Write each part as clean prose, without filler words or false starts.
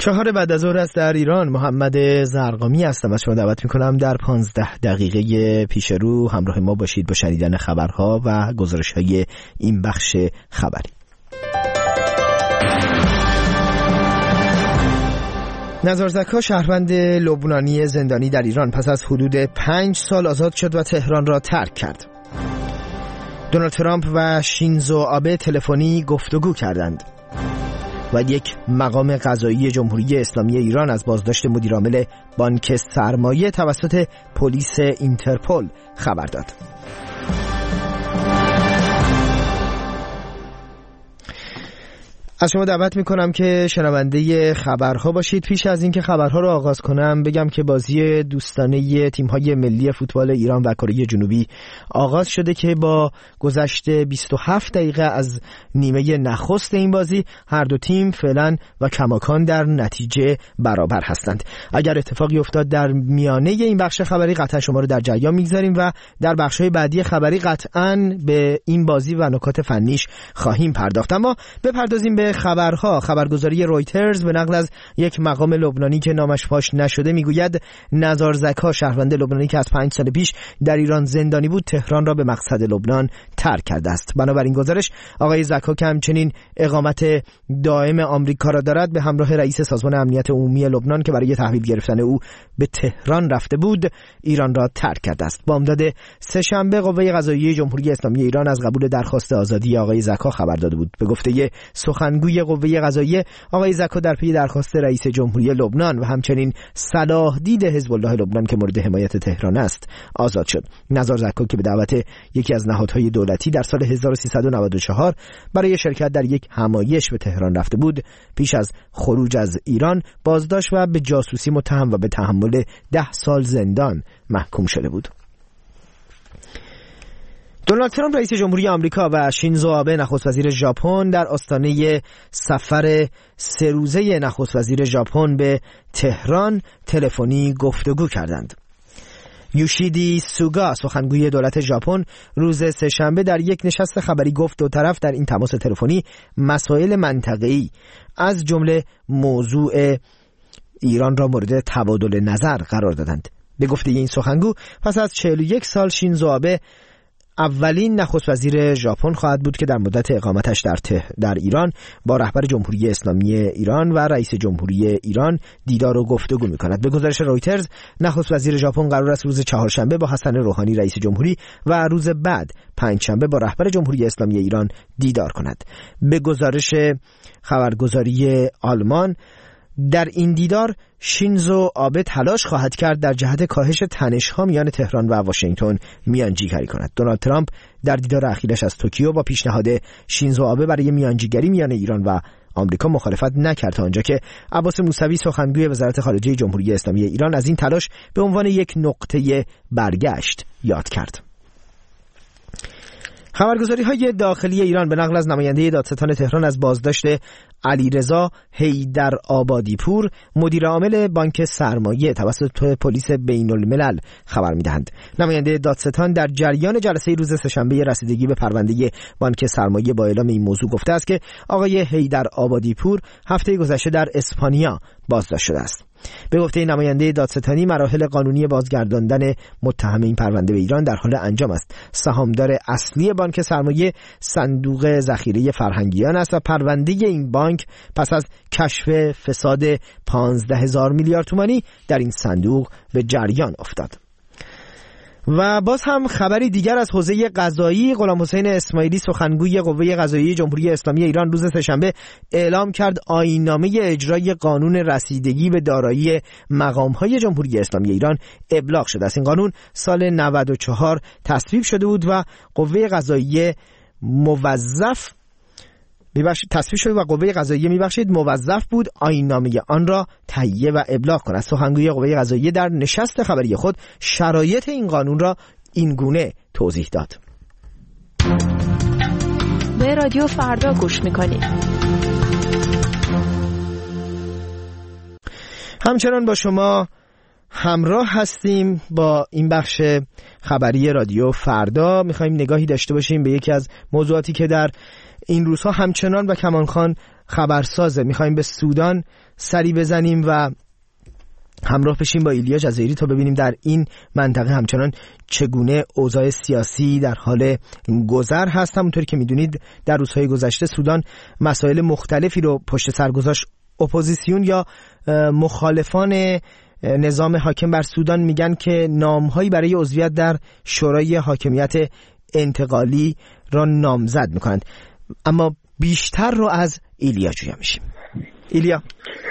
4 بعد از ظهر است در ایران. محمد زرقامی هستم. از شما دعوت میکنم در 15 دقیقه پیش رو همراه ما باشید با شنیدن خبرها و گزارش‌های این بخش خبری. نزار زکا شهروند لبنانی زندانی در ایران پس از حدود 5 سال آزاد شد و تهران را ترک کرد. دونالد ترامپ و شینزو آبه تلفنی گفتگو کردند. و یک مقام قضایی جمهوری اسلامی ایران از بازداشت مدیرعامل بانک سرمایه توسط پلیس اینترپل خبر داد. از شما دعوت میکنم که شنونده خبرها باشید. پیش از اینکه خبرها رو آغاز کنم بگم که بازی دوستانه تیم‌های ملی فوتبال ایران و کره جنوبی آغاز شده که با گذشت 27 دقیقه از نیمه نخست این بازی هر دو تیم فعلا و کماکان در نتیجه برابر هستند. اگر اتفاقی افتاد در میانه این بخش خبری قطعا شما رو در جریان میگذاریم و در بخش‌های بعدی خبری قطعا به این بازی و نکات فنیش خواهیم پرداخت. اما بپردازیم به خبرها. خبرگزاری رویترز به نقل از یک مقام لبنانی که نامش فاش نشده میگوید نزار زکا شهروند لبنانی که از 5 سال پیش در ایران زندانی بود تهران را به مقصد لبنان ترک کرده است. بنابراین گزارش آقای زکا که همچنین اقامت دائم آمریکا را دارد به همراه رئیس سازمان امنیت عمومی لبنان که برای تحویل گرفتن او به تهران رفته بود ایران را ترک کرده است. بامداد سه‌شنبه قوه قضاییه جمهوری اسلامی ایران از قبول درخواست آزادی آقای زکا خبر داده بود. به گفته سخنگوی قوه قضاییه آقای زکا در پی درخواست رئیس جمهوری لبنان و همچنین صلاح دید حزب الله لبنان که مورد حمایت تهران است آزاد شد. نزار زکا که به دعوت یکی از نهادهای دولتی در سال 1394 برای شرکت در یک همایش به تهران رفته بود پیش از خروج از ایران بازداشت و به جاسوسی متهم و به تحمل 10 سال زندان محکوم شده بود. دونالد ترامپ رئیس جمهوری آمریکا و شینزو آبه نخست وزیر ژاپن در آستانه سفر 3 روزه نخست وزیر ژاپن به تهران تلفنی گفتگو کردند. یوشیدی سوگا سخنگوی دولت ژاپن روز سه‌شنبه در یک نشست خبری گفت دو طرف در این تماس تلفنی مسائل منطقه‌ای از جمله موضوع ایران را مورد تبادل نظر قرار دادند. به گفته این سخنگو پس از 41 سال شینزو آبه اولین نخست وزیر ژاپن خواهد بود که در مدت اقامتش در ایران با رهبر جمهوری اسلامی ایران و رئیس جمهوری ایران دیدار و گفتگو می‌کند. به گزارش رویترز نخست وزیر ژاپن قرار است روز چهارشنبه با حسن روحانی رئیس جمهوری و روز بعد پنجشنبه با رهبر جمهوری اسلامی ایران دیدار کند. به گزارش خبرگزاری آلمان در این دیدار شینزو آبه تلاش خواهد کرد در جهت کاهش تنش‌ها میان تهران و واشنگتن میانجیگری کند. دونالد ترامپ در دیدار اخیرش از توکیو با پیشنهاد شینزو آبه برای میانجیگری میان ایران و آمریکا مخالفت نکرد تا آنجا که عباس موسوی سخنگوی وزارت خارجه جمهوری اسلامی ایران از این تلاش به عنوان یک نقطه برگشت یاد کرد. خبرگزاری‌های داخلی ایران به نقل از نماینده دادستان تهران از بازداشت علیرضا حیدرآبادیپور مدیر عامل بانک سرمایه توسط پلیس بین‌الملل خبر می‌دهند. نماینده دادستان در جریان جلسه روز سه‌شنبه رسیدگی به پرونده بانک سرمایه با اعلام این موضوع گفته است که آقای حیدرآبادیپور هفته گذشته در اسپانیا بازداشت شده است. به گفته نماینده دادستانی مراحل قانونی بازگرداندن متهم این پرونده به ایران در حال انجام است. سهامدار اصلی بانک سرمایه صندوق ذخیره فرهنگیان است و پرونده این بانک پس از کشف فساد 15,000 میلیارد تومانی در این صندوق به جریان افتاد. و باز هم خبری دیگر از حوزه قضایی. غلامحسین اسماعیلی سخنگوی قوه قضاییه جمهوری اسلامی ایران روز سه‌شنبه اعلام کرد آیین‌نامه اجرای قانون رسیدگی به دارایی مقام‌های جمهوری اسلامی ایران ابلاغ شده است. این قانون سال 94 تصویب شده بود و قوه قضاییه موظف بود آیین‌نامه آن را تهیه و ابلاغ کند. سخنگوی قوه قضاییه در نشست خبری خود شرایط این قانون را این گونه توضیح داد. به رادیو فردا گوش می‌کنید. همچنان با شما همراه هستیم با این بخش خبری رادیو فردا. میخوایم نگاهی داشته باشیم به یکی از موضوعاتی که در این روزها همچنان و کمانخوان خبرسازه. میخوایم به سودان سری بزنیم و همراه بشیم با ایلیا جزایری تا ببینیم در این منطقه همچنان چگونه اوضاع سیاسی در حال گذر هست. همونطوری که میدونید در روزهای گذشته سودان مسائل مختلفی رو پشت سر گذاشت. اپوزیسیون یا مخالفان نظام حاکم بر سودان میگن که نامهایی برای عضویت در شورای حاکمیت انتقالی را نامزد میکنند. اما بیشتر رو از ایلیا جویا میشیم. ایلیا.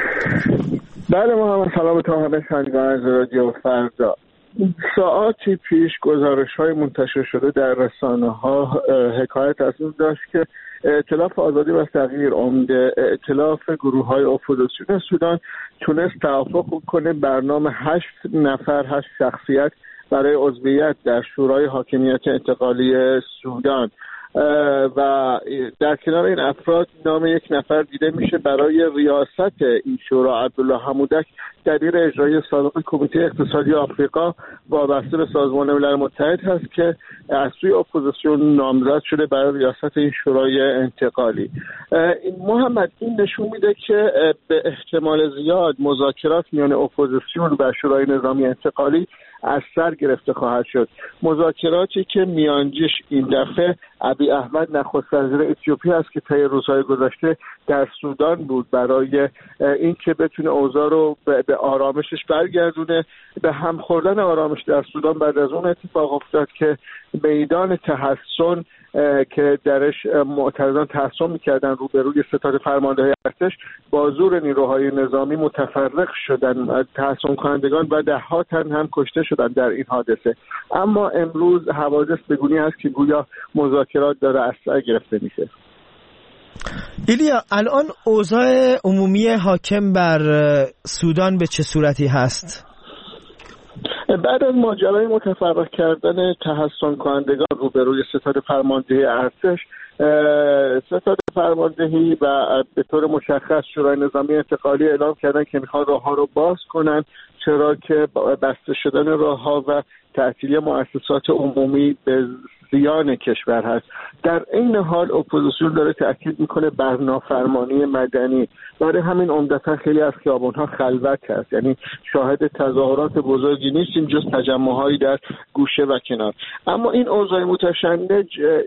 بله محمد، سلام تا همه شنوندگان از رادیو فردا. ساعاتی پیش گزارش‌های منتشر شده در رسانه‌ها حکایت از این داشت که ائتلاف آزادی و تغییر عمده ائتلاف گروه‌های اپوزیسیون سودان تونست توافق کنه برنامه 8 شخصیت برای عضویت در شورای حاکمیت انتقالی سودان و در کنار این افراد نام یک نفر دیده میشه برای ریاست این شورا. عبدالله حمودک دبیر اجرایی سابق کمیته اقتصادی آفریقا وابسته به سازمان ملل متحد هست که از سوی اپوزیسیون نامزد شده برای ریاست این شورای انتقالی. محمد، این نشون میده که به احتمال زیاد مذاکرات میان اپوزیسیون و شورای نظامی انتقالی از سر گرفته خواهد شد. مذاکراتی که میانجیش این دفعه ابی احمد نخست وزیر اتیوپی است که طی روزهای گذشته در سودان بود برای اینکه بتونه اوضاع رو به آرامشش برگردونه. به هم خوردن آرامش در سودان بعد از اون اتفاق افتاد که میدان تحصن که درش معترضان تحصن میکردن روبروی ستاد فرماندهی ارتش با زور نیروهای نظامی متفرق شدن تحصن کنندگان و ده‌ها تن هم کشته شدن در این حادثه. اما امروز حوادث بگونی است که گویا مذاکرات داره از سر گرفته میشه. ایلیا، الان اوضاع عمومی حاکم بر سودان به چه صورتی هست؟ بعد از ماجرای متفرق کردن تحصن کنندگان روبروی ستاد فرماندهی ارتش، ستاد فرماندهی و به طور مشخص شورای نظامی انتقالی اعلام کردن که میخوان راه‌ها رو باز کنن، چرا که بسته شدن راه‌ها و تعطیلی مؤسسات عمومی به زیان کشور هست. در این حال اپوزیسیون داره تاکید میکنه بر نافرمانی مدنی. برای همین عمدتا خیلی از خیابان‌ها خلوت هست، یعنی شاهد تظاهرات بزرگی نیستیم جز تجمع‌هایی در گوشه و کنار. اما این اوضاع متشنج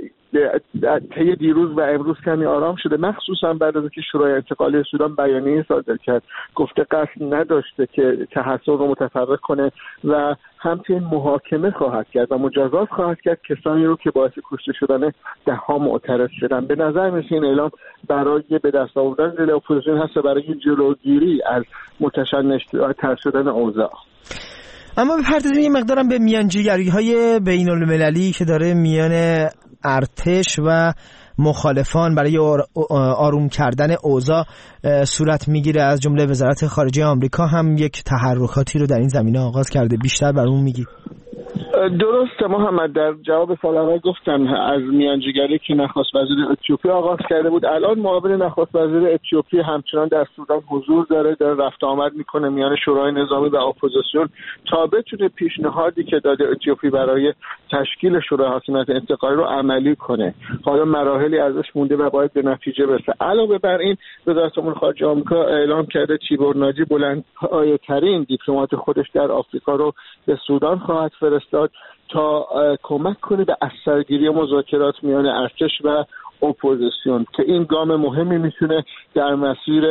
طی دیروز و امروز کمی آرام شده، مخصوصا بعد از اینکه شورای انتقالی سودان بیانیه صادر کرد، گفته قصد نداشته که تحصن رو متفرق کنه و همچنین محاکمه خواهد کرد و مجازات خواهد کرد کسانی رو که باعث کشته شدن ده‌ها معترض شدن. به نظر میاد این اعلام برای به دست آوردن دل اپوزیسیون هست و برای جلوگیری از متشنج‌تر شدن اوضاع. اما بپردازیم یه مقدارم به میانجیگری‌های بین‌المللی که داره میان ارتش و مخالفان برای آروم کردن اوضاع صورت میگیره. از جمله وزارت خارجه آمریکا هم یک تحرکاتی رو در این زمینه آغاز کرده. بیشتر برامون میگی؟ درسته محمد، در جواب سوال اول گفتم از میانجیگری که نخست وزیر اتیوپی آغاز کرده بود. الان معاون نخست وزیر اتیوپی همچنان در سودان حضور داره رفت آمد میکنه میان شورای نظامی و اپوزیسیون تا بتونه پیشنهادی که داده اتیوپی برای تشکیل شورای حاکمیت انتقالی رو عملی کنه. حالا مراحلی ازش مونده و باید به نتیجه برسه. علاوه بر این وزارت امور خارجه آمریکا اعلام کرده تیبور ناجی بلندپایه‌ترین دیپلمات خودش در آفریقا رو به سودان خواهد فرستاد تا کمک کنه به اثرگیری مذاکرات میان ارتش و اپوزیسیون که این گام مهمی میتونه در مسیر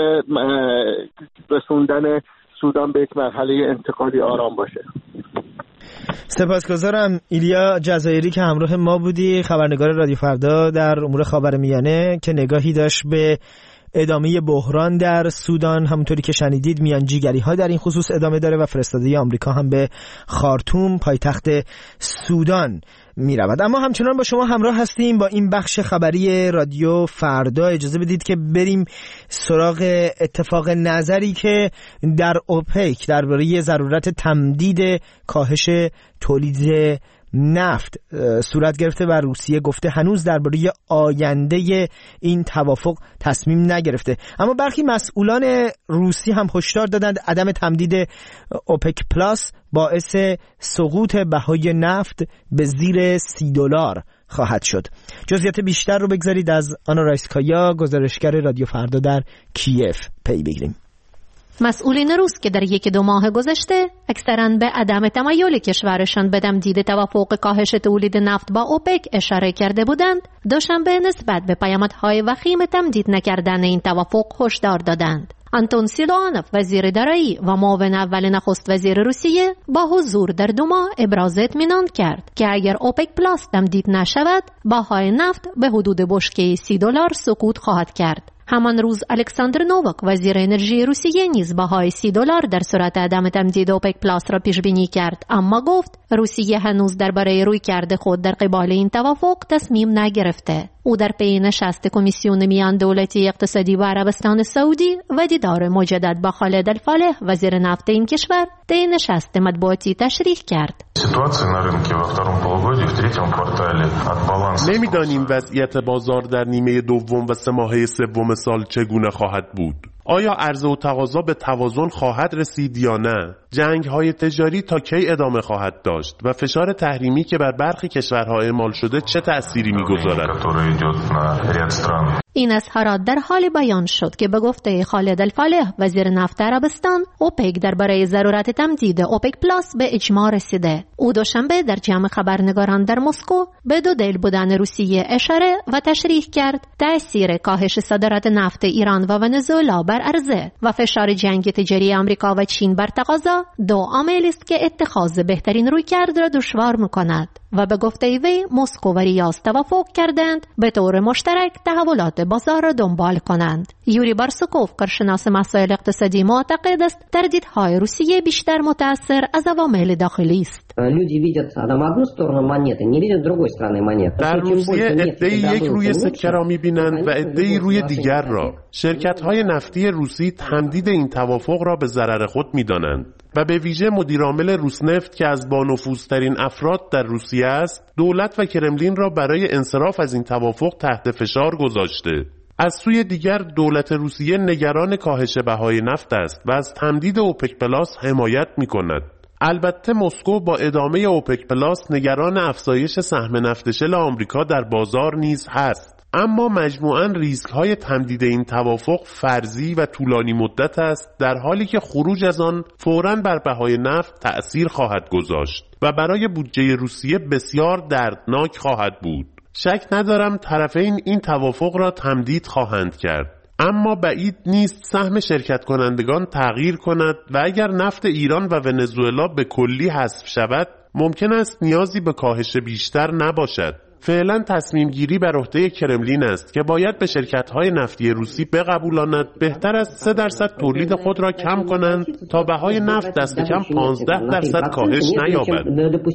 رسوندن سودان به یک مرحله انتقالی آرام باشه. سپاسگزارم ایلیا جزایری که همراه ما بودی، خبرنگار رادیو فردا در امور خاورمیانه که نگاهی داشت به ادامه بحران در سودان. همونطوری که شنیدید میانجیگری ها در این خصوص ادامه داره و فرستاده آمریکا هم به خارتوم پایتخت سودان می رود. اما همچنان با شما همراه هستیم با این بخش خبری رادیو فردا. اجازه بدید که بریم سراغ اتفاق نظری که در اوپک درباره ضرورت تمدید کاهش تولید نفت صورت گرفته و روسیه گفته هنوز درباره آینده این توافق تصمیم نگرفته. اما برخی مسئولان روسی هم هشدار دادند عدم تمدید اوپک پلاس باعث سقوط بهای نفت به زیر $30 خواهد شد. جزئیات بیشتر رو بگذارید از آنا رایسکایا، گزارشگر رادیو فردا در کیف پی بگیریم. مسئولین روس که در 1-2 ماه گذشته اکثراً به عدم تمایل کشورشان به تمدید توافق کاهش تولید نفت با اوپک اشاره کرده بودند، دوشنبه نسبت به پیامدهای وخیم تمدید نکردن این توافق هشدار دادند. آنتون سیلوانوف وزیر دارایی و معاون اول نخست وزیر روسیه با حضور در دوما ابراز اطمینان کرد که اگر اوپک پلاس تمدید نشود بهای نفت به حدود بشکه $30 سقوط خواهد کرد. همان روز الکساندر نوواک وزیر انرژی روسیه نیز بهای $30 در صورت عدم تمدید اوپک پلاس را پیش بینی کرد، اما گفت روسیه هنوز درباره رویکرد خود در قبال این توافق تصمیم نگرفته. او در پی نشست کمیسیون میان دولتی اقتصادی و عربستان سعودی و دیدار مجدد با خالد الفالح وزیر نفت این کشور در نشست مطبوعاتی تشریح کرد. نمیدانیم وضعیت بازار در نیمه دوم و 3 ماهه سوم سال چگونه خواهد بود. آیا عرضه و تقاضا به توازن خواهد رسید یا نه؟ جنگ‌های تجاری تا کی ادامه خواهد داشت و فشار تحریمی که بر برخی کشورها اعمال شده چه تأثیری می‌گذارد؟ این اظهارات در حال بیان شد که به گفته خالد الفالح وزیر نفت عربستان، اوپک درباره ضرورت تمدید اوپک پلاس به اجماع رسیده. او دوشنبه در جمع خبرنگاران در مسکو به دو دل بودن روسیه اشاره و تشریح کرد تأثیر کاهش صادرات نفت ایران و ونزوئلا بر عرضه و فشار جنگ تجاری آمریکا و چین بر تقاضا دو عامل است که اتخاذ بهترین رویکرد را دشوار می‌کند و به گفته وی مسکو و ریاض توافق کردند به طور مشترک تحولات بازار را دنبال کنند. یوری بارسوکوف کارشناس مسائل اقتصادی معتقد است تردیدهای روسیه بیشتر متأثر از عوامل داخلی است. در روسیه عده‌ای یک روی سکه را می‌بینند و عده‌ای روی دیگر را. شرکت‌های نفتی روسی تمدید این توافق را به ضرر خود می‌دانند و به ویژه مدیرعامل روسنفت که از بانفوذترین افراد در روسیه است، دولت و کرملین را برای انصراف از این توافق تحت فشار گذاشته. از سوی دیگر دولت روسیه نگران کاهش بهای نفت است و از تمدید اوپک پلاس حمایت می‌کند. البته مسکو با ادامه اوپک پلاس نگران افزایش سهم نفت شل آمریکا در بازار نیز هست. اما مجموعاً ریسک‌های تمدید این توافق فرضی و طولانی مدت است، در حالی که خروج از آن فوراً بر بهای نفت تأثیر خواهد گذاشت و برای بودجه روسیه بسیار دردناک خواهد بود. شک ندارم طرفین این توافق را تمدید خواهند کرد، اما بعید نیست سهم شرکت کنندگان تغییر کند و اگر نفت ایران و ونزوئلا به کلی حذف شود ممکن است نیازی به کاهش بیشتر نباشد. فعلا تصمیم گیری بر عهده کرملین است که باید به شرکت‌های نفتی روسی بقبولاند بهتر است 3% تولید خود را کم کنند تا بهای نفت دست کم 15% کاهش نیابد.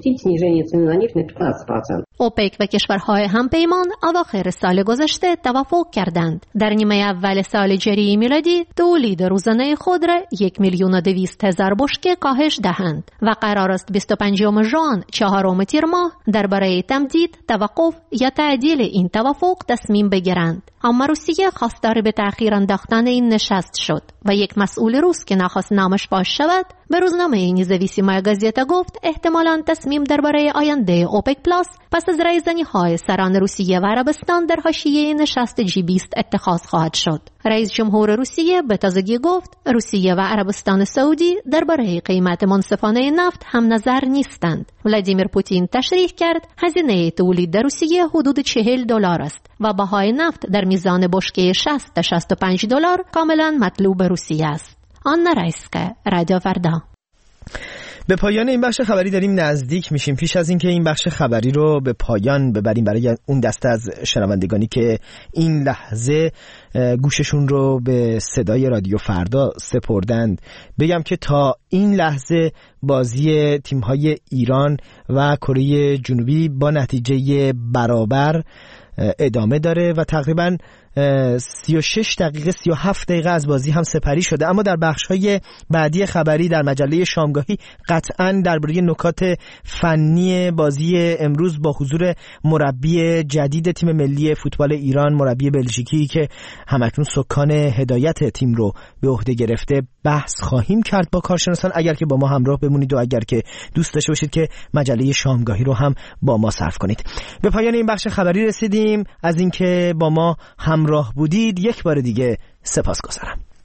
اوپک و کشورهای همپیمان اواخر سال گذشته توافق کردند در نیمه اول سال جاری میلادی تولید روزانه خود را 1,200,000 بشکه کاهش دهند و قرار است 25 ژوئن 4 تیر ماه درباره تمدید، توقف یا تعدیل این توافق تصمیم بگیرند. اما روسیه خواستار به تأخیر انداختن این نشست شد و یک مسئول روس که نخواست نامش فاش شود به روزنامه نزاویسیمایا گازета گفت احتمالاً تصمیم درباره آینده اوپک پلاس پس از رایزنی‌های سران روسیه و عربستان در حاشیه نشست G20 اتخاذ خواهد شد. رئیس جمهور روسیه به تازگی گفت روسیه و عربستان سعودی درباره قیمت منصفانه نفت هم نظر نیستند. ولادیمیر پوتین تشریح کرد هزینه تولید در روسیه حدود $40 است و بهای نفت در میزان بشکه 60 تا $65 کاملا مطلوب روسیه است. آنا رایسکا، رادیو فردا. به پایان این بخش خبری داریم نزدیک میشیم. پیش از اینکه این بخش خبری رو به پایان ببریم برای اون دسته از شنوندگانی که این لحظه گوششون رو به صدای رادیو فردا سپردند بگم که تا این لحظه بازی تیم‌های ایران و کره جنوبی با نتیجه برابر ادامه داره و تقریباً 36 دقیقه 37 دقیقه از بازی هم سپری شده. اما در بخش‌های بعدی خبری در مجله شامگاهی قطعاً درباره نکات فنی بازی امروز با حضور مربی جدید تیم ملی فوتبال ایران، مربی بلژیکی که همکنون سکان هدایت تیم رو به عهده گرفته، بحث خواهیم کرد با کارشناسان. اگر که با ما همراه بمونید و اگر که دوست داشته باشید که مجله شامگاهی رو هم با ما صرف کنید. به پایان این بخش خبری رسیدیم. از اینکه با ما همراه بودید یک بار دیگه سپاسگزارم.